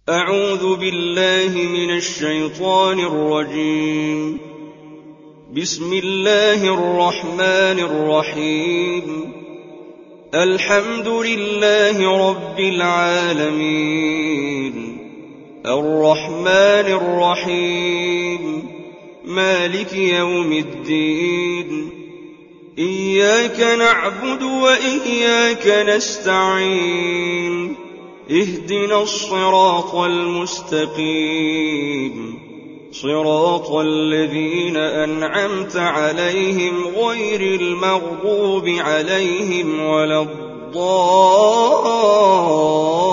أعوذ بالله من الشيطان الرجيم. بسم الله الرحمن الرحيم. الحمد لله رب العالمين، الرحمن الرحيم، مالك يوم الدين، إياك نعبد وإياك نستعين، اهدنا الصراط المستقيم، صراط الذين أنعمت عليهم غير المغضوب عليهم ولا الضالين.